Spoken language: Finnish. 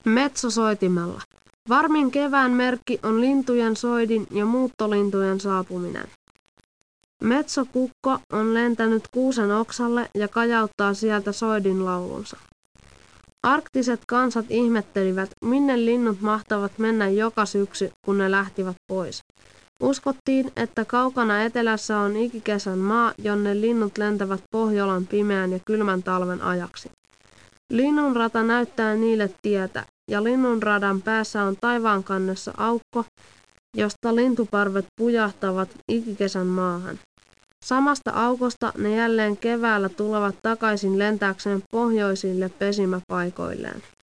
Metsosoitimella. Varmin kevään merkki on lintujen soidin ja muuttolintujen saapuminen. Metsokukko on lentänyt kuusen oksalle ja kajauttaa sieltä soidin laulunsa. Arktiset kansat ihmettelivät, minne linnut mahtavat mennä joka syksy, kun ne lähtivät pois. Uskottiin, että kaukana etelässä on ikikesän maa, jonne linnut lentävät Pohjolan pimeän ja kylmän talven ajaksi. Linnunrata näyttää niille tietä, ja linnunradan päässä on taivaankannessa aukko, josta lintuparvet pujahtavat ikikesän maahan. Samasta aukosta ne jälleen keväällä tulevat takaisin lentääkseen pohjoisille pesimäpaikoilleen.